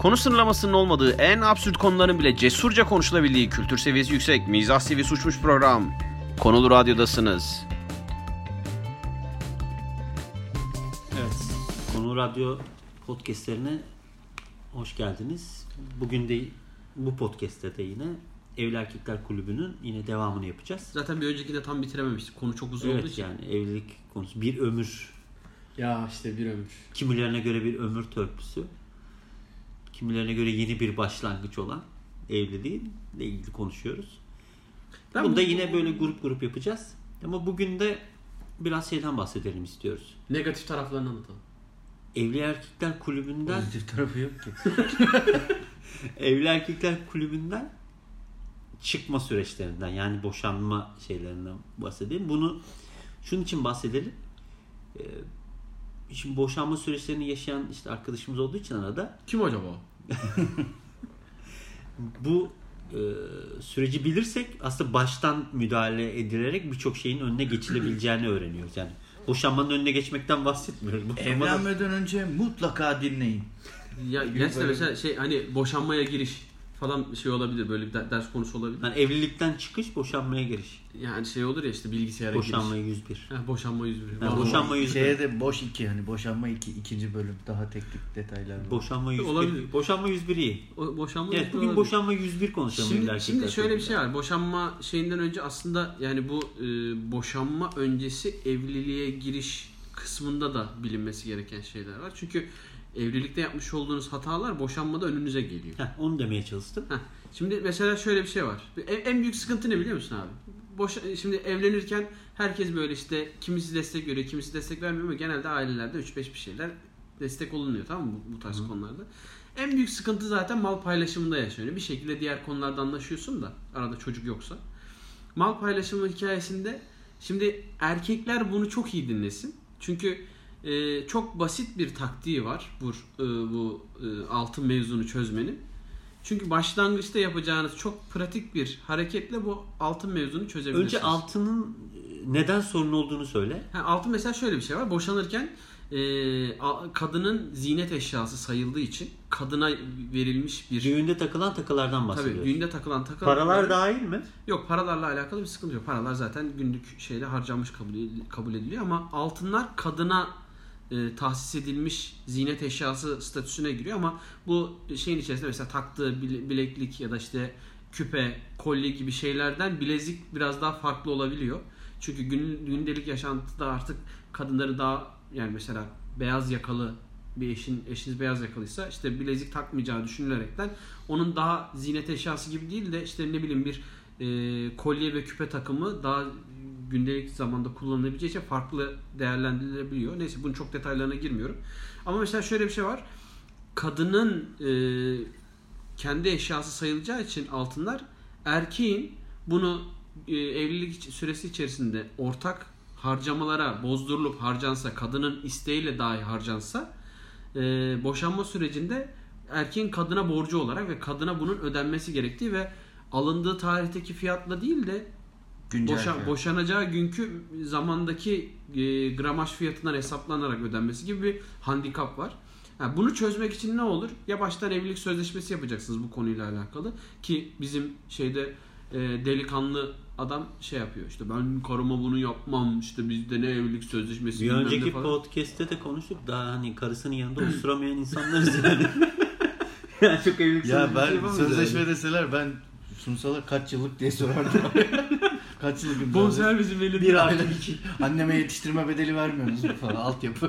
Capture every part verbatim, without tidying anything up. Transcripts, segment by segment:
Konu sınırlamasının olmadığı, en absürt konuların bile cesurca konuşulabildiği, kültür seviyesi yüksek, mizah seviyesi uçmuş program. Konulu Radyo'dasınız. Evet, Konulu Radyo podcastlerine hoş geldiniz. Bugün de bu podcast'te de yine Evli Erkekler Kulübü'nün yine devamını yapacağız. Zaten bir öncekinde tam bitirememiştik. Konu çok uzun evet, olduğu için. Evet, yani evlilik konusu bir ömür. Ya işte bir ömür. Kimilerine göre bir ömür törpüsü. Kimilerine göre yeni bir başlangıç olan evliliğinle ilgili konuşuyoruz. Ben Bunu bu... da yine böyle grup grup yapacağız. Ama bugün de biraz şeyden bahsedelim istiyoruz. Negatif taraflarını anlatalım. Evli Erkekler Kulübü'nden... Pozitif tarafı yok ki. Evli Erkekler Kulübü'nden çıkma süreçlerinden, yani boşanma şeylerinden bahsedelim. Bunu şunun için bahsedelim. Ee, şimdi boşanma süreçlerini yaşayan işte arkadaşımız olduğu için arada. Kim acaba? Bu e, süreci bilirsek aslında baştan müdahale edilerek birçok şeyin önüne geçilebileceğini öğreniyoruz. Yani boşanmanın önüne geçmekten bahsetmiyoruz. Evlenmeden önce mutlaka dinleyin. Ya gerçekten mesela şey hani boşanmaya giriş falan şey olabilir, böyle bir ders konusu olabilir. Yani evlilikten çıkış, boşanmaya giriş. Yani şey olur ya işte bilgisayara boşanma giriş. yüz bir. Ha, boşanma yüz bir. Yani boşanma yüz bir. Şeye de boş iki, hani boşanma iki ikinci bölüm daha teknik detaylar var. Boşanma yüz bir. Olabilir. Boşanma yüz bir iyi. O, boşanma evet, bugün boşanma yüz bir konuşalım. Şimdi, şimdi şöyle bir şey var. Boşanma şeyinden önce aslında yani bu e, boşanma öncesi evliliğe giriş kısmında da bilinmesi gereken şeyler var. Çünkü evlilikte yapmış olduğunuz hatalar boşanmada önünüze geliyor. Heh, onu demeye çalıştım. Heh. Şimdi mesela şöyle bir şey var. En büyük sıkıntı ne biliyor musun abi? Boş, şimdi evlenirken herkes böyle işte kimisi destek veriyor, kimisi destek vermiyor ama genelde ailelerde üç beş bir şeyler destek olunuyor, tamam mı bu, bu tarz Hı. konularda. En büyük sıkıntı zaten mal paylaşımında yaşanıyor. Bir şekilde diğer konularda anlaşıyorsun da arada çocuk yoksa. Mal paylaşımı hikayesinde şimdi erkekler bunu çok iyi dinlesin. Çünkü e, çok basit bir taktiği var bu, e, bu e, altın mevzunu çözmenin. Çünkü başlangıçta yapacağınız çok pratik bir hareketle bu altın mevzunu çözebilirsiniz. Önce altının neden sorun olduğunu söyle. Ha, altın mesela şöyle bir şey var. Boşanırken e, kadının ziynet eşyası sayıldığı için kadına verilmiş bir... Düğünde takılan takılardan bahsediyoruz. Tabii düğünde takılan takılar. Paralar dahil mi? Yok, paralarla alakalı bir sıkıntı yok. Paralar zaten günlük şeyle harcanmış kabul, kabul ediliyor ama altınlar kadına E, tahsis edilmiş ziynet eşyası statüsüne giriyor ama bu şeyin içerisinde mesela taktığı bileklik ya da işte küpe, kolye gibi şeylerden bilezik biraz daha farklı olabiliyor. Çünkü gün, gündelik yaşantıda artık kadınları daha, yani mesela beyaz yakalı bir eşin eşiniz beyaz yakalıysa işte bilezik takmayacağı düşünülerekten onun daha ziynet eşyası gibi değil de işte ne bileyim bir e, kolye ve küpe takımı daha gündelik zamanda kullanılabileceği için farklı değerlendirilebiliyor. Neyse, bunun çok detaylarına girmiyorum. Ama mesela şöyle bir şey var. Kadının e, kendi eşyası sayılacağı için altınlar, erkeğin bunu e, evlilik süresi içerisinde ortak harcamalara bozdurulup harcansa, kadının isteğiyle dahi harcansa e, boşanma sürecinde erkeğin kadına borcu olarak ve kadına bunun ödenmesi gerektiği ve alındığı tarihteki fiyatla değil de Boşa, boşanacağı günkü zamandaki e, gramaj fiyatından hesaplanarak ödenmesi gibi bir handikap var. Yani bunu çözmek için ne olur? Ya baştan evlilik sözleşmesi yapacaksınız bu konuyla alakalı ki bizim şeyde e, delikanlı adam şey yapıyor, işte ben karıma bunu yapmam, işte bizde ne evlilik sözleşmesi. Bir önceki podcast'te de konuştuk, daha hani karısının yanında oturamayan insanlarız yani. Yani çok evlilik ya ben sözleşme yani. Deseler ben sunsalar kaç yıllık diye sorardım. Kaç yıllık bonservisi belli bir ayda iki. Anneme yetiştirme bedeli vermiyorsunuz falan, altyapı.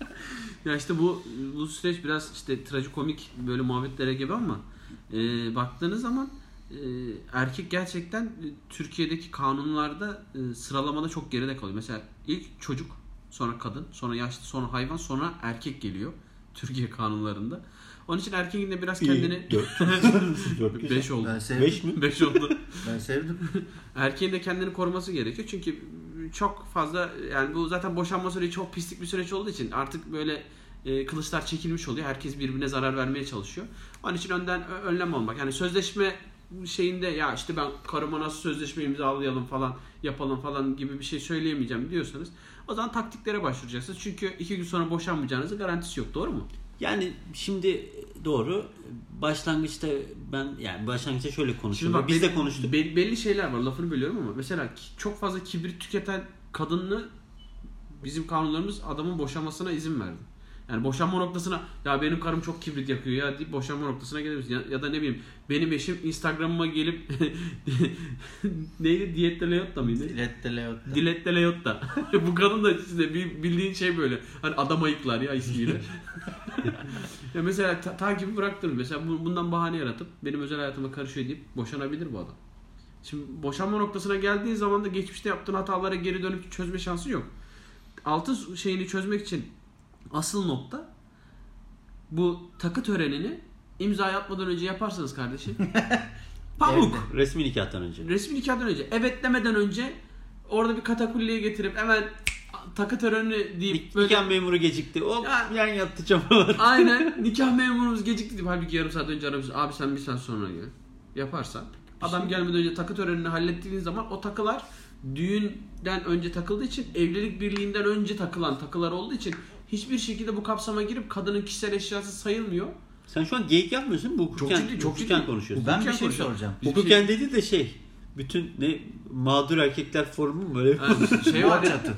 Ya işte bu bu süreç biraz işte trajikomik böyle muhabbetlere gibi ama e, baktığınız zaman e, erkek gerçekten e, Türkiye'deki kanunlarda e, sıralamada çok geride kalıyor. Mesela ilk çocuk, sonra kadın, sonra yaşlı, sonra hayvan, sonra erkek geliyor Türkiye kanunlarında. Onun için erkeğin de biraz kendini... dört beş oldu. beş mi? beş oldu. Ben sevdim. Erkeğin de kendini koruması gerekiyor. Çünkü çok fazla, yani bu zaten boşanma süreci çok pislik bir süreç olduğu için artık böyle e, kılıçlar çekilmiş oluyor. Herkes birbirine zarar vermeye çalışıyor. Onun için önden önlem almak. Yani sözleşme şeyinde ya işte ben karıma nasıl sözleşme imzalayalım falan yapalım falan gibi bir şey söyleyemeyeceğim diyorsanız o zaman taktiklere başvuracaksınız. Çünkü iki gün sonra boşanmayacağınızın garantisi yok. Doğru mu? Yani şimdi doğru. Başlangıçta ben yani başlangıçta şöyle konuşuyorum. Bak, Biz belli, de konuştuk. Belli, belli şeyler var. Lafını bölüyorum ama mesela çok fazla kibrit tüketen kadını bizim kanunlarımız adamın boşanmasına izin verdi. Yani boşanma noktasına ya benim karım çok kibrit yakıyor ya deyip boşanma noktasına gelebiliriz. Ya, ya da ne bileyim benim eşim Instagram'ıma gelip neydi? Diyette Leotta mıydı? Dilette Leotta. Dilette Leotta. Bu kadın da işte bildiğin şey böyle. Hani adam ayıklar ya ismiyle. Ya mesela ta- takibi bıraktırır. Mesela bu, bundan bahane yaratıp benim özel hayatıma karışıyor deyip boşanabilir bu adam. Şimdi boşanma noktasına geldiği zaman da geçmişte yaptığın hatalara geri dönüp çözme şansı yok. Altın şeyini çözmek için asıl nokta bu takı törenini imza atmadan önce yaparsanız kardeşim. Pamuk. Evet, resmi nikahtan önce. Resmi nikahtan önce. Evet demeden önce orada bir katakulliye getirip hemen takı törenini deyip böyle... Nikah memuru gecikti. Hop ya, yan yattı çamalar. Aynen. Nikah memurumuz gecikti deyip halbuki yarım saat önce aramış. Abi sen bir saat sonra gel. Yaparsan. Adam şey... gelmeden önce takı törenini hallettiğin zaman o takılar düğünden önce takıldığı için evlilik birliğinden önce takılan takılar olduğu için hiçbir şekilde bu kapsama girip kadının kişisel eşyası sayılmıyor. Sen şu an geyik yapmıyorsun. Bu hukuken, çok ciddi, çok hukuken ciddi. konuşuyorsun. Ben bir şey soracağım. Hukuken şey... dedi de şey bütün ne mağdur erkekler forumu mu böyle yani şey var çatı.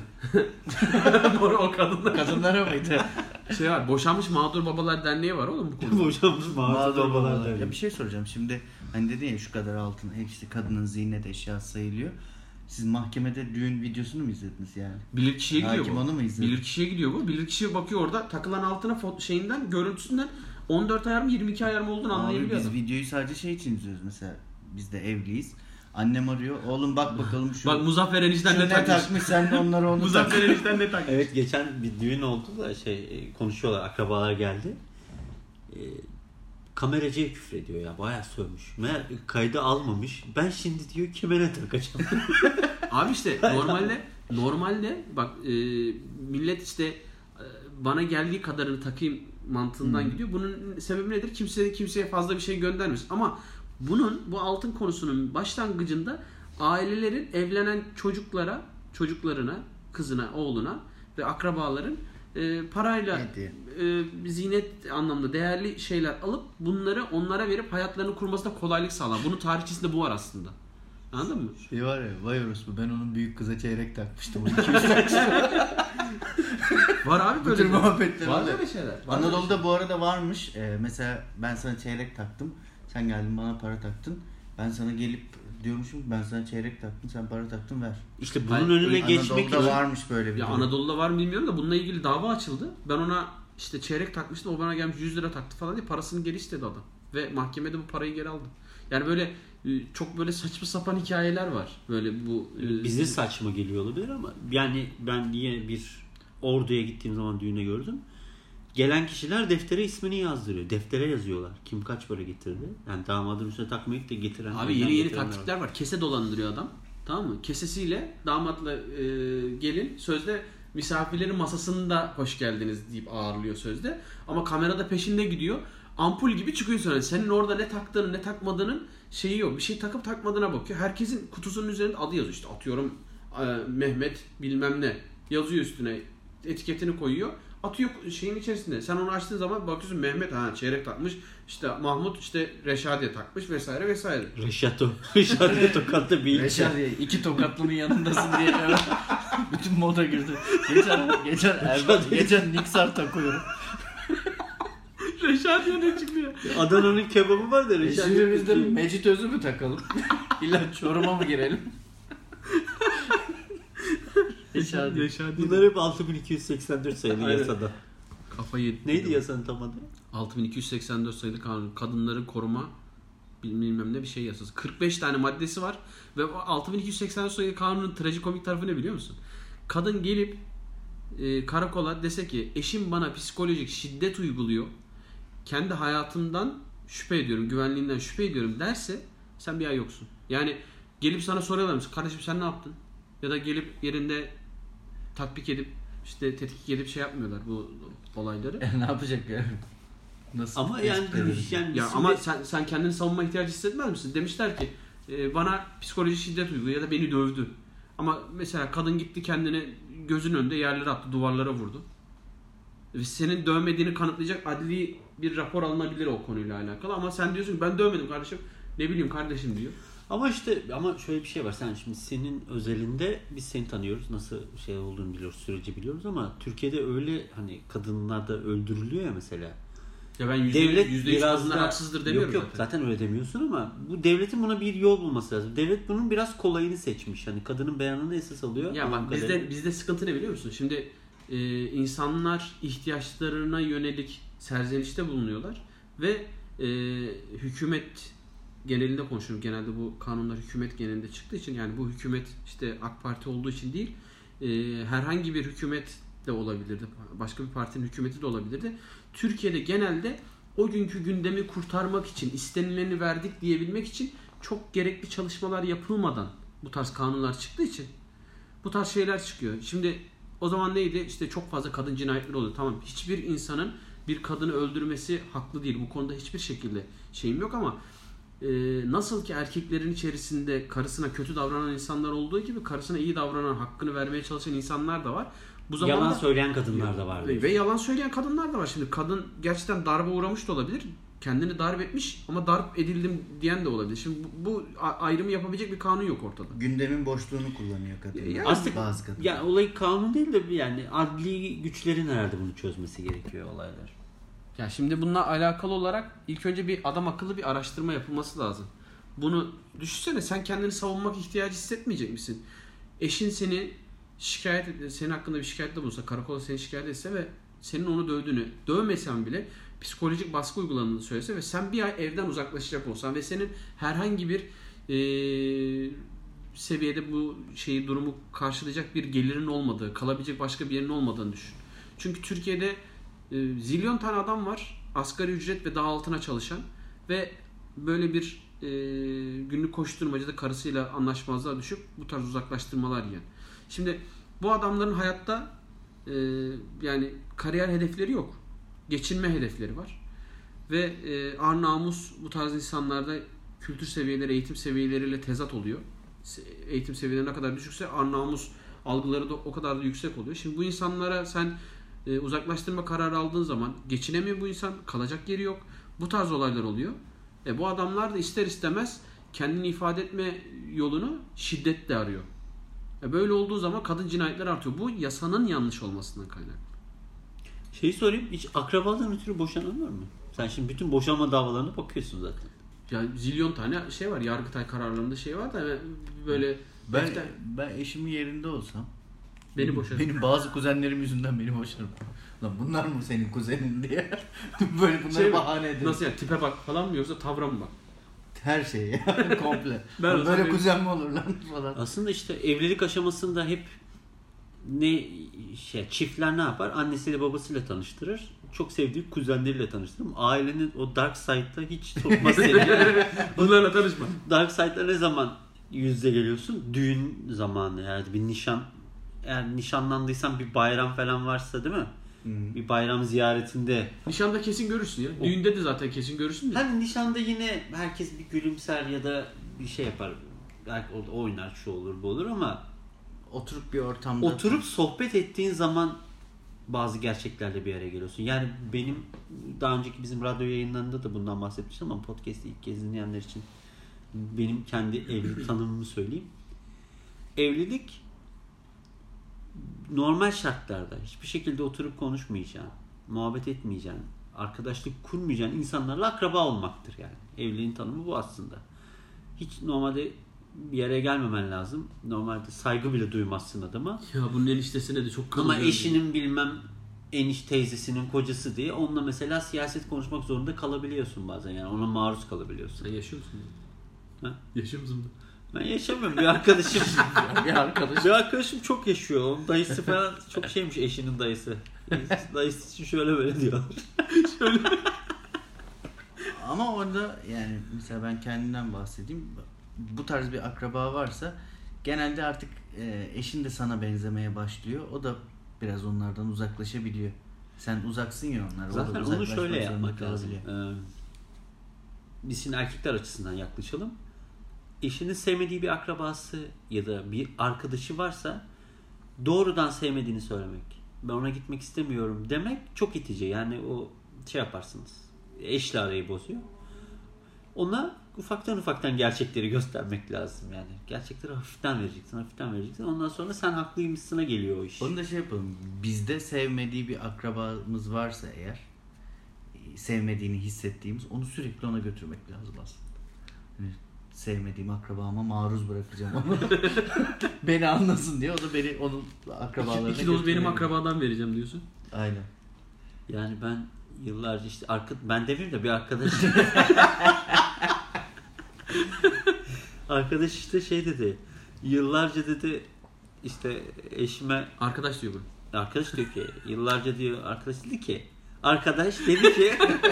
O kadınlar. Kadınlara mıydı? Şey var. Boşanmış Mağdur Babalar Derneği var oğlum bu konuda. Boşanmış Mağdur, mağdur Babalar, Babalar Derneği. Ya bir şey soracağım. Şimdi hani dedin ya şu kadar altın hepsi kadının ziynet eşyası sayılıyor. Siz mahkemede düğün videosunu mu izlediniz yani? Bilirkişiye gidiyor Hakim bu. onu mu izledi? Bilirkişiye gidiyor bu. Bilirkişi bakıyor orada takılan altına fo- şeyinden, görüntüsünden on dört ayar mı yirmi iki ayar mı olduğunu anlayabiliyor. Biz videoyu sadece şey için izliyoruz mesela. Biz de evliyiz. Annem arıyor. Oğlum bak bakalım şu. Bak Muzaffer enişten ne takmış. takmış sen de onları onu Muzaffer enişten ne takmış. Evet geçen bir düğün oldu da şey konuşuyorlar. Akrabalar geldi. Ee, kameracıya küfrediyor ya. Bayağı sövmüş. Meğer kaydı almamış. Ben şimdi diyor kime ne takacağım. Abi işte normalde normalde bak e, millet işte e, bana geldiği kadarını takayım mantığından hmm. gidiyor. Bunun sebebi nedir? Kimse kimseye fazla bir şey göndermez. Ama bunun bu altın konusunun başlangıcında ailelerin evlenen çocuklara, çocuklarına, kızına, oğluna ve akrabaların e, parayla e, zinet anlamda değerli şeyler alıp bunları onlara verip hayatlarını kurmasına kolaylık sağlar. Bunun tarihçesinde bu var aslında. Anladın mı? Şey var ya, vay orospu ben onun büyük kıza çeyrek takmıştım. Var abi böyle muhabbetler. Var böyle şeyler. Var Anadolu'da böyle bu arada varmış. Ee, mesela ben sana çeyrek taktım. Sen geldin bana para taktın. Ben sana gelip diyormuşum ben sana çeyrek taktım. Sen para taktın ver. İşte bunun Hayır, önüne geçmek Anadolu'da varmış böyle bir Ya durum. Anadolu'da var mı bilmiyorum da bununla ilgili dava açıldı. Ben ona işte çeyrek takmıştım. O bana gelmiş yüz lira taktı falan diye parasını geri istedi adam. Ve mahkemede bu parayı geri aldı. Yani böyle çok böyle saçma sapan hikayeler var. Böyle bu bize saçma geliyor olabilir ama yani ben yine bir orduya gittiğim zaman düğüne gördüm. Gelen kişiler deftere ismini yazdırıyor. Deftere yazıyorlar. Kim kaç para getirdi? Yani damadın üstüne takmayıp da getiren. Abi yeni yeni taktikler var. var. Kese dolandırıyor adam. Tamam mı? Kesesiyle damatla e, gelin sözde misafirlerin masasında hoş geldiniz deyip ağırlıyor sözde. Ama kamerada peşinde gidiyor. Ampul gibi çıkıyor sonra. Senin orada ne taktığını ne takmadığının şeyi yok. Bir şey takıp takmadığına bakıyor. Herkesin kutusunun üzerinde adı yazıyor. İşte atıyorum e, Mehmet bilmem ne yazıyor üstüne. Etiketini koyuyor. Atıyor şeyin içerisinde. Sen onu açtığın zaman bakıyorsun Mehmet ha çeyrek takmış. İşte Mahmut işte Reşadiye takmış vesaire vesaire. Reşato. Reşadiye tokatlı bir Reşadiye iki tokatlının yanındasın diye. Bütün moda girdi. Geçen geçen Erdoğan, geçen Niksar takıyorum. Reşadiye ne çıkıyor? Adana'nın kebabı var da Reşadiye. Şimdi biz de Mecit Özü mü takalım? İlla Çorum'a mı girelim? Reşadiye. Bunlar hep altı bin iki yüz seksen dört sayılı yasada. Kafayı yedim. Neydi yasanın tam adı? altı bin iki yüz seksen dört sayılı kanun. Kadınları koruma bilmem ne bir şey yasası. kırk beş tane maddesi var ve altı bin iki yüz seksen dört sayılı kanunun trajikomik tarafı ne biliyor musun? Kadın gelip e, karakola dese ki eşim bana psikolojik şiddet uyguluyor. Kendi hayatımdan şüphe ediyorum, güvenliğinden şüphe ediyorum derse sen bir ay yoksun. Yani gelip sana soruyorlar mısın? Kardeşim sen ne yaptın? Ya da gelip yerinde tatbik edip işte tetkik edip şey yapmıyorlar bu olayları. E, ne yapacak ya? Nasıl? Ama yani, yani ya ama sen sen kendini savunma ihtiyacı hissetmez misin? Demişler ki e, bana psikolojik şiddet uyguluyor ya da beni dövdü. Ama mesela kadın gitti kendini gözün önünde yerlere attı, duvarlara vurdu. senin dövmediğini kanıtlayacak adli bir rapor alınabilir o konuyla alakalı. Ama sen diyorsun ki ben dövmedim kardeşim. Ne bileyim kardeşim diyor. Ama işte ama şöyle bir şey var. Sen şimdi senin özelinde biz seni tanıyoruz. Nasıl şey olduğunu biliyoruz, süreci biliyoruz ama Türkiye'de öyle hani kadınlar da öldürülüyor ya mesela. Ya ben yüzde devlet yüz biraz da haksızdır demiyorum yok, yok, zaten. Zaten öyle demiyorsun ama bu devletin buna bir yol bulması lazım. Devlet bunun biraz kolayını seçmiş. Hani kadının beyanını esas alıyor. Ya bak bizde bizde sıkıntı ne biliyor musun? Şimdi e, insanlar ihtiyaçlarına yönelik serzenişte bulunuyorlar ve e, hükümet genelinde konuşuyorum. Genelde bu kanunlar hükümet genelinde çıktığı için, yani bu hükümet işte AK Parti olduğu için değil, e, herhangi bir hükümet de olabilirdi. Başka bir partinin hükümeti de olabilirdi. Türkiye'de genelde o günkü gündemi kurtarmak için, istenileni verdik diyebilmek için çok gerekli çalışmalar yapılmadan bu tarz kanunlar çıktığı için bu tarz şeyler çıkıyor. Şimdi o zaman neydi? İşte çok fazla kadın cinayetleri oluyor. Tamam, hiçbir insanın bir kadını öldürmesi haklı değil. Bu konuda hiçbir şekilde şeyim yok ama e, nasıl ki erkeklerin içerisinde karısına kötü davranan insanlar olduğu gibi karısına iyi davranan, hakkını vermeye çalışan insanlar da var. Bu zamanda, yalan söyleyen kadınlar da var. Ve, ve yalan söyleyen kadınlar da var. Şimdi kadın gerçekten darbe uğramış da olabilir. Kendini darp etmiş ama darp edildim diyen de olabilir. Şimdi bu, bu ayrımı yapabilecek bir kanun yok ortada. Gündemin boşluğunu kullanıyor kadın. Yani aslında bazı kadın. Ya olay kanun değil de yani adli güçlerin herhalde bunu çözmesi gerekiyor olaylar. Ya şimdi bununla alakalı olarak ilk önce bir adam akıllı bir araştırma yapılması lazım. Bunu düşünsene, sen kendini savunmak ihtiyacı hissetmeyecek misin? Eşin seni şikayet, senin hakkında bir şikayette bulunsa, karakola seni şikayet etse ve senin onu dövdüğünü, dövmesen bile psikolojik baskı uygulandığını söylese ve sen bir ay evden uzaklaşacak olsan ve senin herhangi bir e, seviyede bu şeyi, durumu karşılayacak bir gelirin olmadığı, kalabilecek başka bir yerin olmadığını düşün. Çünkü Türkiye'de e, zilyon tane adam var, asgari ücret ve daha altına çalışan ve böyle bir e, günlük koşturmacada karısıyla anlaşmazlığa düşüp bu tarz uzaklaştırmalar yiyen. Şimdi bu adamların hayatta e, yani kariyer hedefleri yok. Geçinme hedefleri var. Ve e, ar namus bu tarz insanlarda kültür seviyeleri, eğitim seviyeleriyle tezat oluyor. Eğitim seviyeleri ne kadar düşükse ar namus algıları da o kadar da yüksek oluyor. Şimdi bu insanlara sen e, uzaklaştırma kararı aldığın zaman geçinemiyor bu insan, kalacak yeri yok. Bu tarz olaylar oluyor. E, bu adamlar da ister istemez kendini ifade etme yolunu şiddetle arıyor. E, böyle olduğu zaman kadın cinayetleri artıyor. Bu yasanın yanlış olmasından kaynaklı. Şeyi sorayım, hiç akrabadan ötürü boşanan var mı? Sen şimdi bütün boşanma davalarına bakıyorsun zaten. Ya zilyon tane şey var, Yargıtay kararlarında şey var da böyle ben defter... ben eşimin yerinde olsam beni boşarım. Benim bazı kuzenlerim yüzünden beni boşarım. Lan bunlar mı senin kuzenin diye. Böyle bunları şey bahane ederim. Nasıl yani, tipe bak falan mı yoksa tavra mı bak? Her şeye yani komple. Ben böyle benim... kuzen mi olur lan falan. Aslında işte evlilik aşamasında hep ne şey çiftler ne yapar? Annesiyle babasıyla tanıştırır. Çok sevdiği kuzenleriyle tanıştırır. Ailenin o dark side'da hiç sokmaz seni. Bunlarla tanışma. Dark side'da ne zaman yüz yüze geliyorsun? Düğün zamanı, yani bir nişan. Eğer nişanlandıysan bir bayram falan varsa değil mi? Hmm. Bir bayram ziyaretinde. Nişanda kesin görürsün ya. O... Düğünde de zaten kesin görürsün de. Hani nişanda yine herkes bir gülümser ya da bir şey yapar. Belki oynar, şu olur bu olur ama oturup bir ortamda oturup sohbet ettiğin zaman bazı gerçeklerle bir araya geliyorsun. Yani benim daha önceki bizim radyo yayınlarında da bundan bahsetmiştim ama podcast'i ilk kez dinleyenler için benim kendi evlilik tanımımı söyleyeyim. Evlilik normal şartlarda hiçbir şekilde oturup konuşmayacağın, muhabbet etmeyeceğin, arkadaşlık kurmayacağın insanlarla akraba olmaktır yani. Evliliğin tanımı bu aslında. Hiç normalde bir yere gelmemen lazım. Normalde saygı bile duymazsın adama. Ya bunun eniştesine de çok kırılıyor. Ama eşinin bilmem eniş teyzesinin kocası diye onunla mesela siyaset konuşmak zorunda kalabiliyorsun bazen. Yani ona maruz kalabiliyorsun. Sen yaşıyor musun? Ha? Yaşıyor musun? Ben yaşamıyorum. Bir arkadaşım bir arkadaşım. bir arkadaşım çok yaşıyor. Onun dayısı falan çok şeymiş, eşinin dayısı. Dayısı için şöyle böyle diyor. Şöyle. Ama orada yani mesela ben kendimden bahsedeyim. Bu tarz bir akraba varsa genelde artık e, eşin de sana benzemeye başlıyor. O da biraz onlardan uzaklaşabiliyor. Sen uzaksın ya onlar. Zaten onu şöyle yapmak lazım. Ee, biz şimdi erkekler açısından yaklaşalım. Eşinin sevmediği bir akrabası ya da bir arkadaşı varsa doğrudan sevmediğini söylemek. ben ona gitmek istemiyorum demek çok itici. Yani o şey yaparsınız. Eşli arayı bozuyor. Ona ufaktan ufaktan gerçekleri göstermek lazım yani. Gerçekleri hafiften vereceksin, hafiften vereceksin. Ondan sonra sen haklıymışsına geliyor o iş. Onu da şey yapalım. Bizde sevmediği bir akrabamız varsa eğer, sevmediğini hissettiğimiz, onu sürekli ona götürmek lazım aslında. Yani sevmediğim akrabama maruz bırakacağım onu. Beni anlasın diye. O da beni onun akrabalarına İki, iki doz benim akrabadan vereceğim diyorsun. Aynen. Yani ben yıllarca işte arka, ben demeyeyim de bir arkadaş arkadaş işte şey dedi. Yıllarca dedi işte eşime Arkadaş diyor bu. Arkadaş diyor ki yıllarca diyor arkadaş dedi ki arkadaş dedi ki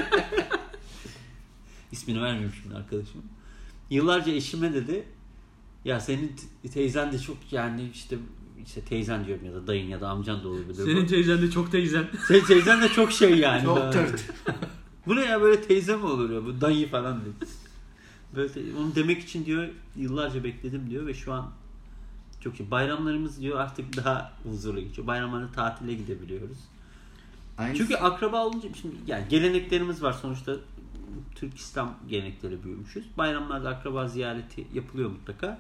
ismini vermiyorum şimdi arkadaşım. Yıllarca eşime dedi ya senin teyzen de çok yani işte işte teyzen diyorum ya da dayın ya da amcan da olabilir. Senin teyzen de çok teyzen. Senin teyzen de çok şey yani. Çok tırt. Bu ne ya böyle teyze mi olur ya bu dayı falan diyor. Böyle onu demek için diyor yıllarca bekledim diyor ve şu an çok iyi. Bayramlarımız diyor artık daha huzurlu geçiyor. Bayramlarda tatile gidebiliyoruz. Aynı Çünkü akraba olunca şimdi yani geleneklerimiz var sonuçta Türk İslam gelenekleri büyümüşüz. Bayramlarda akraba ziyareti yapılıyor mutlaka.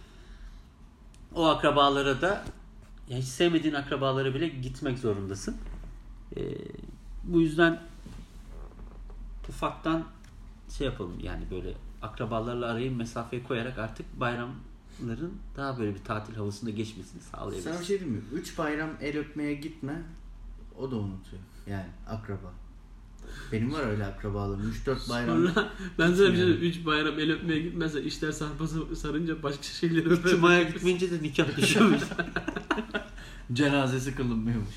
O akrabalara da yani hiç sevmediğin akrabalara bile gitmek zorundasın. Ee, bu yüzden ufaktan şey yapalım yani böyle akrabalarla araya mesafeye koyarak artık bayramların daha böyle bir tatil havasında geçmesini sağlayabiliriz. Sana bir şey diyeyim mi? Üç bayram el öpmeye gitme, o da unutuyor. Yani akraba. Benim var öyle akrabalarım. üç dört bayram. Sonra ben sana bir şey diyeyim. üç bayram el öpmeye gitmezse işler sarpa sarınca başka şeyleri öper. Cuma'ya gitmeyince de nikah düşüyormuş. Cenazesi kılınmıyormuş.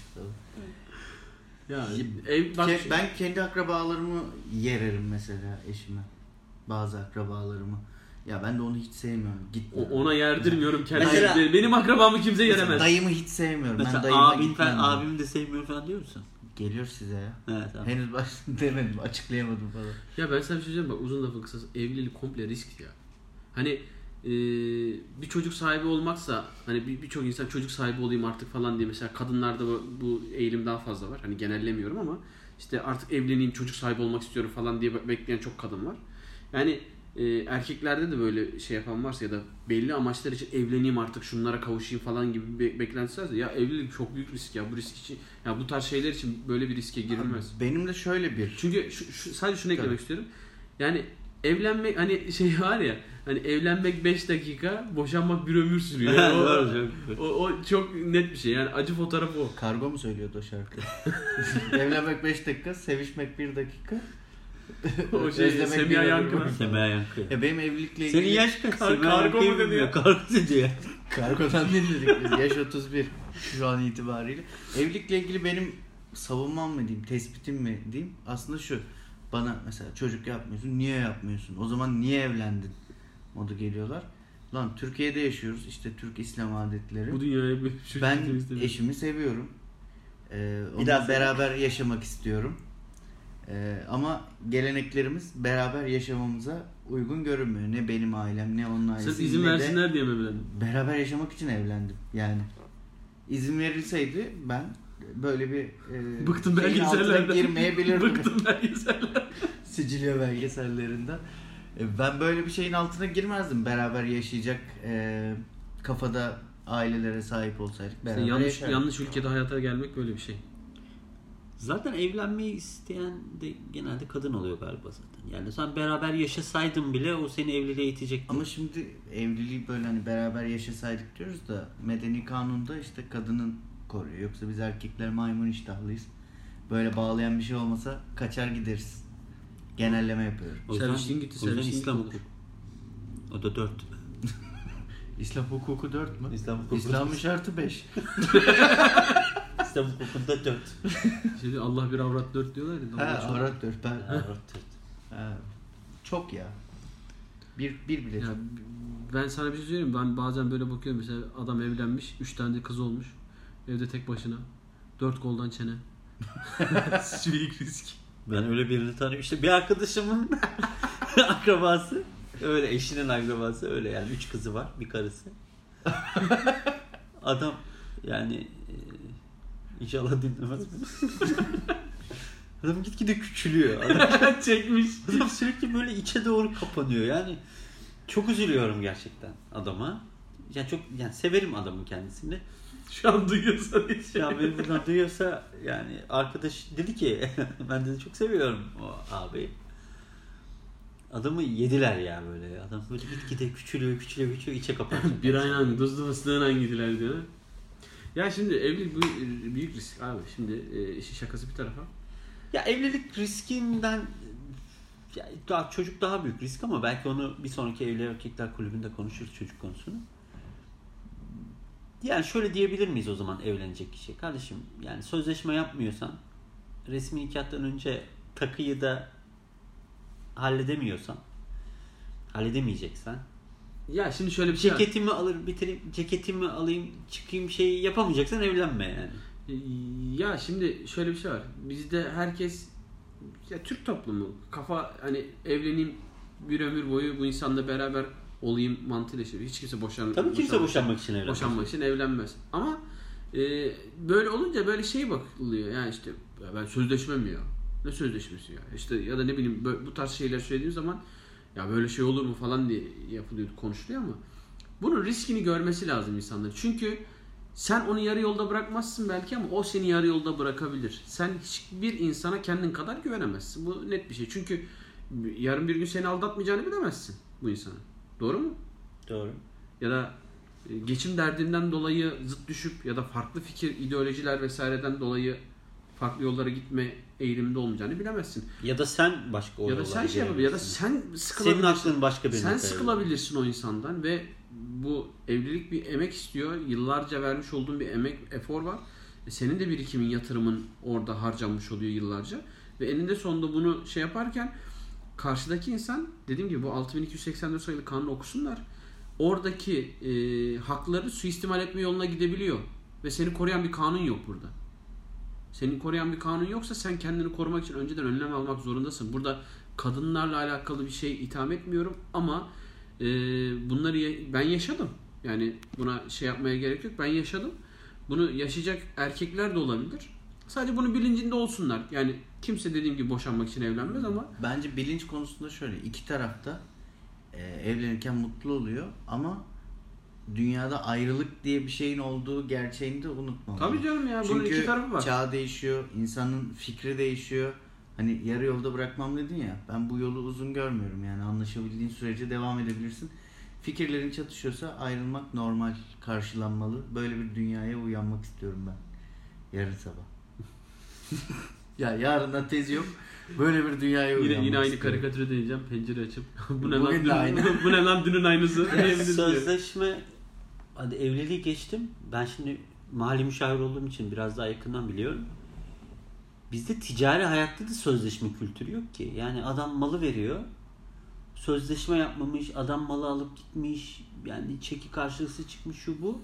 Ya ev, bak, Ke- ben kendi akrabalarımı yererim mesela eşime. Bazı akrabalarımı. Ya ben de onu hiç sevmiyorum. Gitme. ona yerdirmiyorum kendimi. Mesela- Benim akrabamı kimse yeremez. Dayımı hiç sevmiyorum. Ben Mesela dayıma abim gitmem. falan, abimi de sevmiyorum falan diyor musun? Geliyor size ya. Evet tamam. Henüz baş demedim, açıklayamadım falan. Ya ben sana bir şey söyleyeceğim bak uzun lafın kısası evlilik komple risk ya. Hani e, bir çocuk sahibi olmaksa hani bir birçok insan çocuk sahibi olayım artık falan diye mesela kadınlarda bu, bu eğilim daha fazla var. Hani genellemiyorum ama işte artık evleneyim çocuk sahibi olmak istiyorum falan diye bekleyen çok kadın var. Yani e, erkeklerde de böyle şey yapan varsa ya da belli amaçlar için evleneyim artık şunlara kavuşayım falan gibi bir beklentisi varsa ya evlilik çok büyük risk ya bu risk için ya bu tarz şeyler için böyle bir riske girilmez. Benim de şöyle bir Çünkü şu, şu, sadece şunu eklemek Tabii. istiyorum. Yani evlenmek hani şey var ya hani evlenmek beş dakika, boşanmak bir ömür sürüyor. Yani o, Doğru, çok- o, o çok net bir şey. Yani acı fotoğrafı o. kargo mu söylüyordu o şarkı? Evlenmek beş dakika, sevişmek bir dakika. O şey Özlemek Semiha bir ömür Yankı'nın. boyu. Semiha Yankı. Ya benim evlilikle ilgili... Senin yaş kaç? Kar- Semiha kargo Yankı'yı mu dedi bilmiyor. ya? Kargo dedi ya. Kargodan dinledik biz. Yaş otuz bir şu an itibariyle. Evlilikle ilgili benim savunmam mı diyeyim, tespitim mi diyeyim. Aslında şu. Bana mesela çocuk yapmıyorsun. Niye yapmıyorsun? O zaman niye evlendin? Modu geliyorlar. Lan Türkiye'de yaşıyoruz. İşte Türk İslam adetleri. Bu dünyaya bir çocuk Ben getirmek istemiyorum. eşimi seviyorum. Ee, Bir onunla daha beraber yaşamak istiyorum. Ee, ama geleneklerimiz beraber yaşamamıza uygun görünmüyor. Ne benim ailem ne onun ailesi. Sırf izin ne de versinler diye mi evlendin? beraber yaşamak için evlendim yani. İzin verilseydi ben böyle bir e, Bıktım şeyin altına belgesellerden. girmeyebilirdim. Bıktım belgesellerden. Sicilya belgesellerinden. E, Ben böyle bir şeyin altına girmezdim. Beraber yaşayacak e, kafada ailelere sahip olsaydık beraber İşte yanlış, yaşardık. yanlış ülkede hayata gelmek böyle bir şey. Zaten evlenmeyi isteyen de genelde kadın oluyor galiba zaten. Yani sen beraber yaşasaydın bile o seni evliliğe itecekti. Ama şimdi evliliği böyle hani beraber yaşasaydık diyoruz da medeni kanunda işte kadının koruyor. Yoksa biz erkekler maymun iştahlıyız. Böyle bağlayan bir şey olmasa kaçar gideriz. Genelleme yapıyorum. O yüzden, Servisliğin gitti, o yüzden servisliğin İslam gitti. hukuk. O da dört. İslam hukuku dört mü? İslam hukuku İslam'ın şartı beş. İslam hukukunda dört. Şey, Allah bir avrat dört diyorlar ya. Ha, Allah çok- avrat dört. Ben, Evet, dört. ha, çok ya. Bir, bir bile Ya, çok. ben sana bir şey söyleyeyim mi? Ben bazen böyle bakıyorum mesela adam evlenmiş, üç tane de kız olmuş. Evde tek başına. Dört koldan çene. Büyük risk. Ben öyle birini tanıyorum. İşte bir arkadaşımın akrabası. Öyle eşinin akrabası öyle yani. Üç kızı var. Bir karısı. Adam yani e, İnşallah dinlemez beni. Adam gitgide küçülüyor. Adam, Çekmiş. adam sürekli böyle içe doğru kapanıyor. Yani çok üzülüyorum gerçekten adama. Yani çok yani severim adamın kendisini. Şu an duyuyorsa hiç. Ya beni buradan duyuyorsa yani arkadaş dedi ki ben de çok seviyorum o abi. Adamı yediler ya böyle. Adam böyle gitgide küçülüyor, küçülüyor, küçülüyor, içe kapanıyor. Bir aynen tuzlu fıstığına gidiler diyor. Ya şimdi evlilik bu büyük risk abi. Şimdi e, işin şakası bir tarafa. Ya evlilik riskinden ya daha çocuk daha büyük risk ama belki onu bir sonraki Evli Erkekler Kulübü'nde konuşuruz çocuk konusunu. Yani şöyle diyebilir miyiz o zaman evlenecek kişi? Kardeşim yani sözleşme yapmıyorsan resmi nikahtan önce takıyı da halledemiyorsan halledemeyeceksen Ya şimdi şöyle bir şey var. ceketimi alır bitireyim ceketimi alayım çıkayım şeyi yapamayacaksan evlenme yani. Ya şimdi şöyle bir şey var. Bizde herkes ya Türk toplumu kafa hani evleneyim bir ömür boyu bu insanla beraber olayım mantığıyla yaşıyor. Hiç kimse boşan Tabii kimse boşanmak için evlenmez. Boşanmak için evlenmez. Ama e, böyle olunca böyle şey bakılıyor. Yani işte ya ben sözleşmem ya. Ne sözleşmesi ya? İşte ya da ne bileyim böyle, bu tarz şeyler söylediğim zaman ya böyle şey olur mu falan diye yapılıyor, konuşuluyor ama bunun riskini görmesi lazım insanların. Çünkü sen onu yarı yolda bırakmazsın belki ama o seni yarı yolda bırakabilir. Sen hiçbir insana kendin kadar güvenemezsin. Bu net bir şey. Çünkü yarın bir gün seni aldatmayacağını bilemezsin bu insanın. Doğru mu? Doğru. Ya da geçim derdinden dolayı zıt düşüp ya da farklı fikir, ideolojiler vesaireden dolayı farklı yollara gitme eğiliminde olmayacağını bilemezsin. Ya da sen başka o ya da sen şey yapabilirsin. Ya da sen sıkılabilirsin. Senin aklın başka birine Sen sıkılabilirsin o insandan ve bu evlilik bir emek istiyor. Yıllarca vermiş olduğun bir emek, efor var. Senin de birikimin, yatırımın orada harcanmış oluyor yıllarca. Ve eninde sonunda bunu şey yaparken karşıdaki insan, dediğim gibi bu altı bin iki yüz seksen dört sayılı kanunu okusunlar. Oradaki e, hakları suistimal etme yoluna gidebiliyor. Ve seni koruyan bir kanun yok burada. Seni koruyan bir kanun yoksa sen kendini korumak için önceden önlem almak zorundasın. Burada kadınlarla alakalı bir şey itham etmiyorum ama e, bunları ya- ben yaşadım. Yani buna şey yapmaya gerek yok. Ben yaşadım. Bunu yaşayacak erkekler de olabilir. Sadece bunun bilincinde olsunlar. Yani kimse dediğim gibi boşanmak için evlenmez ama Bence bilinç konusunda şöyle, iki tarafta e, evlenirken mutlu oluyor ama dünyada ayrılık diye bir şeyin olduğu gerçeğini de unutmamalı. tabii canım ya bunun Çünkü iki tarafı var. çağ değişiyor, insanın fikri değişiyor. Hani yarı yolda bırakmam dedin ya, ben bu yolu uzun görmüyorum yani, anlaşabildiğin sürece devam edebilirsin. Fikirlerin çatışıyorsa ayrılmak normal karşılanmalı. Böyle bir dünyaya uyanmak istiyorum ben. Yarın sabah. Ya yarından tez yok. Böyle bir dünyaya uyanmak Yine yine aynı istiyorum. karikatürü deneyeceğim. Pencere açıp bu ne Bugün lan de dün, aynı. bu ne lan dünün aynısı. diyebiliriz diyor. Sözleşme, hadi evliliği geçtim. Ben şimdi mali müşavir olduğum için biraz daha yakından biliyorum. Bizde ticari hayatta da sözleşme kültürü yok ki. Yani adam malı veriyor. Sözleşme yapmamış, adam malı alıp gitmiş. Yani çeki karşılığı çıkmış, şu bu.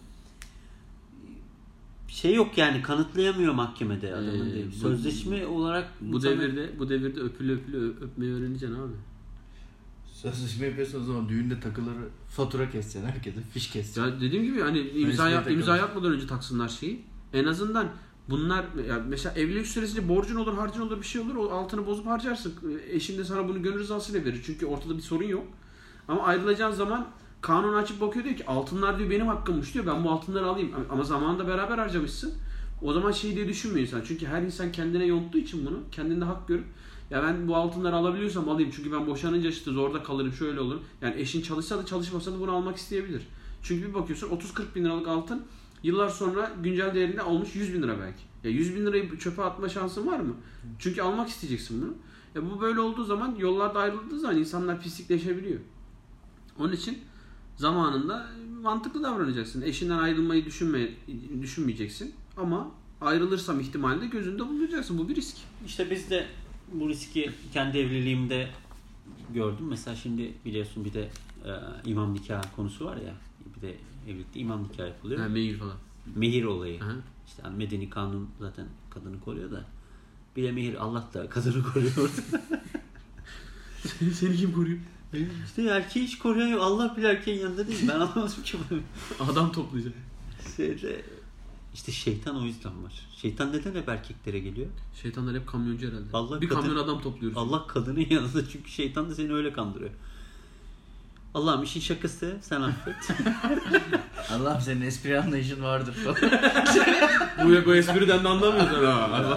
Şey yok yani, kanıtlayamıyor mahkemede adamın Ee, değil. bu- Sözleşme olarak Bu insana- devirde bu devirde öpülü öpülü ö- öpmeyi öğreneceksin abi. Sözleşme yapıyorsan o zaman düğünde takıları fatura keseceksin, herkese fiş keseceksin. Ya dediğim gibi hani imza Resmi yap, imza takılır. yapmadan önce taksınlar şeyi. En azından bunlar ya mesela evlilik süresince borcun olur, harcın olur, bir şey olur. O altını bozup harcarsın. Eşin de sana bunu gönül rızasıyla verir. Çünkü ortada bir sorun yok. Ama ayrılacağın zaman kanunu açıp bakıyor, diyor ki altınlar diyor benim hakkımmış diyor. Ben bu altınları alayım. Ama zamanında beraber harcamışsın. O zaman şey diye düşünmüyor insan. Çünkü her insan kendine yonttuğu için bunu, kendinde hak görüp ya ben bu altınları alabiliyorsam alayım. Çünkü ben boşanınca işte zorda kalırım, şöyle olur. Yani eşin çalışsa da çalışmasa da bunu almak isteyebilir. Çünkü bir bakıyorsun otuz kırk bin liralık altın yıllar sonra güncel değerinde olmuş yüz bin lira belki. Ya yüz bin lirayı çöpe atma şansın var mı? Çünkü almak isteyeceksin bunu. Ya bu böyle olduğu zaman, yollarda ayrıldığı zaman insanlar pislikleşebiliyor. Onun için zamanında mantıklı davranacaksın. Eşinden ayrılmayı düşünme, düşünmeyeceksin. Ama ayrılırsam ihtimali de gözünde bulunduracaksın. Bu bir risk. İşte biz de bu riski kendi evliliğimde gördüm. Mesela şimdi biliyorsun bir de e, imam nikahı konusu var ya. Bir de evlilikte imam nikahı yapılıyor. Ha, mail falan. Mehir olayı. Aha. İşte hani medeni kanun zaten kadını koruyor da. Bir de mehir, Allah da kadını koruyor. Seni, seni kim koruyor? İşte erkeği hiç koruyan yok. Allah bile erkeğin yanında değil. Ben anlamadım ki bunu. Adam toplayacak. Şeyde, İşte şeytan o yüzden var. Şeytan neden hep erkeklere geliyor? Şeytanlar hep kamyoncu herhalde. Allah bir kadın, kamyon adam topluyoruz. Allah kadının yanında çünkü şeytan da seni öyle kandırıyor. Allah'ım işin şakası sen affet. Allah'ım senin espri anlayışın vardır falan. bu, bu espriden de anlamıyorsun ha.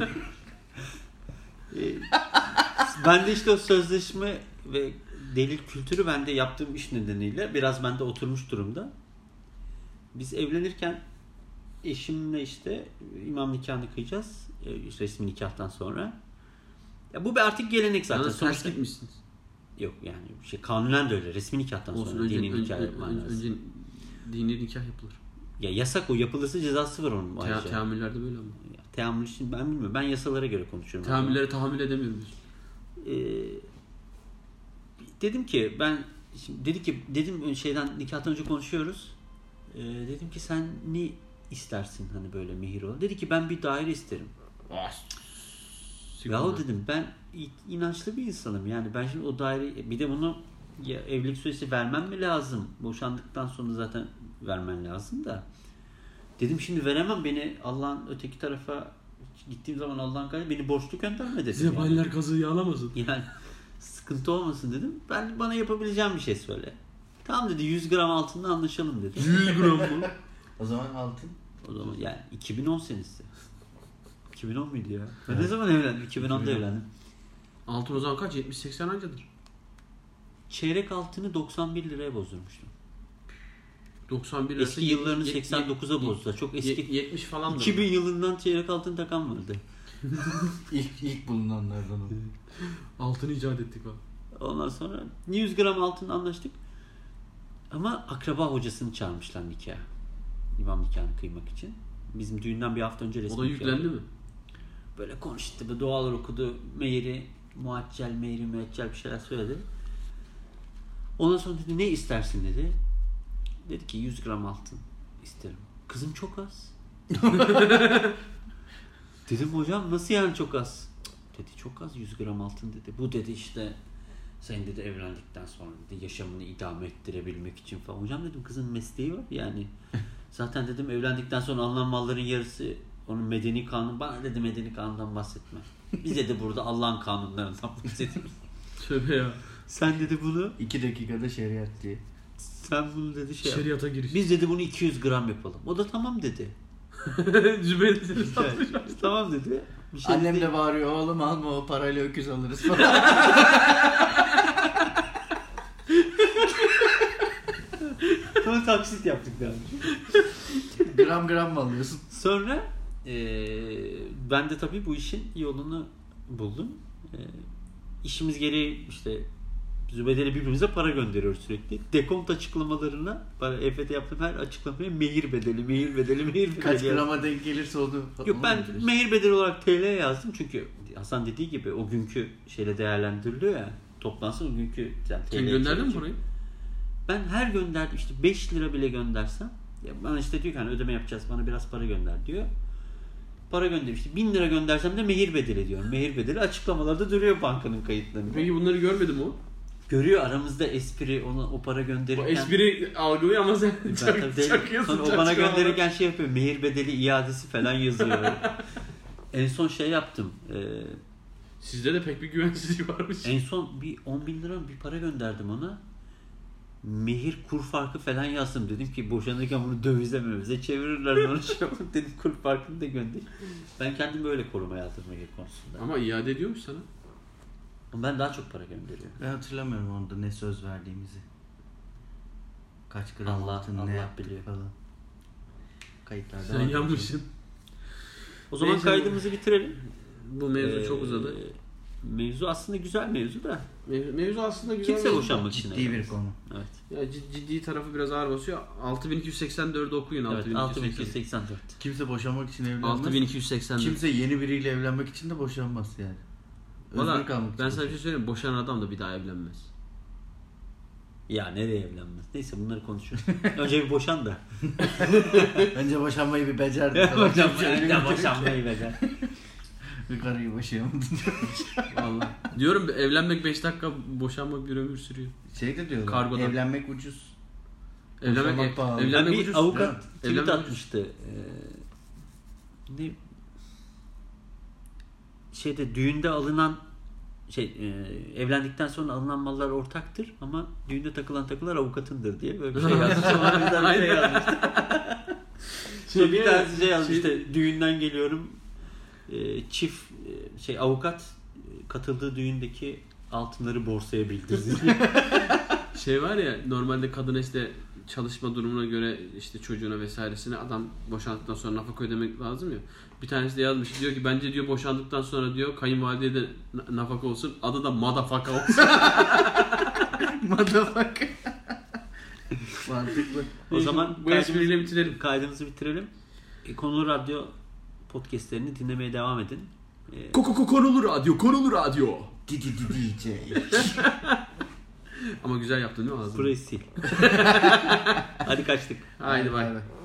Ben de işte o sözleşme ve delil kültürü bende yaptığım iş nedeniyle biraz bende oturmuş durumda. Biz evlenirken eşimle işte imam nikahını kıyacağız. Resmi nikahtan sonra. Ya bu bir artık gelenek zaten. Yalnız Sonuçta... ters gitmişsiniz. Yok yani şey kanunen de öyle. Resmi nikahtan Olsun, sonra önce, dini önce, nikah yapman önce, lazım. önce dini nikah yapılır. Ya yasak o. Yapılırsa cezası var onun. Te- teamüllerde böyle ama. Ya, teamül için ben bilmiyorum. Ben yasalara göre konuşuyorum. Teamüllere tahammül edemiyoruz biz. Ee, dedim ki ben şimdi dedi ki dedim şeyden nikahtan önce konuşuyoruz. Ee, dedim ki sen ne istersin hani böyle mehir olan? Dedi ki ben bir daire isterim. Yahu dedim ben inançlı bir insanım. Yani ben şimdi o daire bir de bunu ya evlilik süresi vermem mi lazım? Boşandıktan sonra zaten vermen lazım da. Dedim şimdi veremem, beni Allah'ın öteki tarafa gittiğim zaman Allah'ın gayrı beni borçlu gönderme dedim. Zebaniler yani. kazığı yağlamasın. Yani sıkıntı olmasın dedim. Ben bana yapabileceğim bir şey söyle. Tamam dedi, yüz gram altında anlaşalım dedi. yüz gram mı? O zaman altın. O zaman yani iki bin on senesi. iki bin on muydu ya? Ben evet. Ne zaman evlendim? iki bin onda evlendim. Altın o zaman kaç? yetmiş seksen ancadır. Çeyrek altını doksan bir liraya bozdurmuştum. doksan bir eski yıllarını seksen dokuza bozdular. Çok eski. yetmiş falan da. iki bin yılından çeyrek altın takan vardı. ilk, ilk bulunanlardan o. Altını icat ettik abi. Ondan sonra yüz gram altın anlaştık. Ama akraba hocasını çağırmışlar nikah. İmam nikahını kıymak için. Bizim düğünden bir hafta önce resmi. O da yüklendi mi? Böyle konuştu, böyle dualar okudu. Mehiri, muaccel, mehiri, müeccel bir şeyler söyledi. Ondan sonra dedi ne istersin dedi. Dedi ki yüz gram altın isterim. Kızım çok az. Dedim hocam nasıl yani çok az? Dedi çok az, yüz gram altın dedi. Bu dedi işte sen dedi evlendikten sonra dedi yaşamını idame ettirebilmek için falan. Hocam dedim kızın mesleği var yani. Zaten dedim evlendikten sonra alınan malların yarısı onun medeni kanunu. Bana dedi medeni kanundan bahsetme. Biz dedi burada Allah'ın kanunlarından bahsediyoruz. Tövbe ya. Sen dedi bunu iki dakikada şeriat diye. Sen bunu dedi şey şeriata giriş. Biz dedi bunu iki yüz gram yapalım. O da tamam dedi. Zübeyde tamam dedi. Bir şey Annem dedi. de bağırıyor oğlum alma o parayla öküz alırız falan. Sonra taksit yaptık daha. Gram gram mı alıyorsun? Sonra e, ben de tabii bu işin yolunu buldum. E, işimiz gereği işte Zübeyde'yle birbirimize para gönderiyoruz sürekli. Dekont açıklamalarına, para E F T yaptığım her açıklamaya mehir bedeli, mehir bedeli, mehir bedeli. Kaç grama denk gelirse onu... Yok ben mehir bedeli olarak T L yazdım çünkü Hasan dediği gibi o günkü şeyle değerlendiriliyor ya. Toplansın o günkü yani T L. Sen gönderdin mi parayı? Ben her gönderdim işte beş lira bile göndersem ya bana işte diyor ki hani ödeme yapacağız bana biraz para gönder diyor. Para göndermişti. bin lira göndersem de mehir bedeli diyorum. Mehir bedeli açıklamalarda duruyor bankanın kayıtlarında. Peki bunları görmedi mi o? Görüyor aramızda espri ona o para gönderirken. O espri algılıyor ama sen çak, çakıyorsun. O bana gönderirken şey yapıyor. Mehir bedeli iadesi falan yazıyor. En son şey yaptım. E, Sizde de pek bir güvensizlik varmış. En son bir on bin lira bir para gönderdim ona. Mehir kur farkı falan yazdım. Dedim ki boşanırken bunu dövize mövize çevirirler. Onu şey yapın. Dedim kur farkını da gönder. Ben kendimi böyle korumaya aldım mehir konusunda. Ama iade ediyormuş sana. Ben daha çok para gönderiyorum. Ben hatırlamıyorum onda ne söz verdiğimizi. Kaç gram Allah, altın Allah ne yaptık biliyor. falan. Kayıtlarda Sen yanmışsın. O zaman Neyse, kaydımızı bitirelim. Bu mevzu Ee, çok uzadı. Mevzu aslında güzel mevzu da. Mev- mevzu aslında güzel. Kimse mevzu. boşanmak için. Ciddi bir konu. Evet. Ya ciddi, ciddi tarafı biraz ağır basıyor. altı bin iki yüz seksen dördü okuyun. Evet, altı bin iki yüz seksen dört. Kimse boşanmak için evlenmez. altı bin iki yüz seksen dört. Kimse yeni biriyle evlenmek için de boşanmaz yani. Valla Özgür kalmak ben için sana bir şey söyleyeyim. Boşanan adam da bir daha evlenmez. Ya nereye evlenmez? Neyse bunları konuşuruz. Önce bir boşan da. Bence boşanmayı bir becerdi. Boşanmayı boşanmayı becer. Bir karıyı boşayamadım. Vallahi. Diyorum evlenmek beş dakika, boşanmak bir ömür sürüyor. Şey de diyorlar. Kargodan. Evlenmek ucuz. Evlenmek, Boşanmak ev, pahalı. evlenmek bir ucuz. avukat Ya, tweet evlenmek atmıştı. Ee, Şimdi şeyde düğünde alınan şey e, evlendikten sonra alınan mallar ortaktır ama düğünde takılan takılar avukatındır diye böyle bir şey yazmış. Sonra bir şey yazmıştı. Şey, bir tanesi şey yazmış işte şey, düğünden geliyorum e, çift e, şey avukat e, katıldığı düğündeki altınları borsaya bildirdi. Şey var ya normalde kadına işte çalışma durumuna göre işte çocuğuna vesairesine adam boşandıktan sonra nafaka ödemek lazım ya. Bir tanesi de yazmış diyor ki bence diyor boşandıktan sonra diyor kayınvalideye de nafaka olsun adı da madafaka olsun. Madafaka. Mantıklı. O zaman bu espriyle bitirelim. Kaydımızı bitirelim. E, Konulu Radyo podcastlerini dinlemeye devam edin. E, Koko Konulu Radyo, Konulu Radyo. D J. Ama güzel yaptın değil mi ağzını? Burayı sil. Hadi kaçtık. Haydi bay.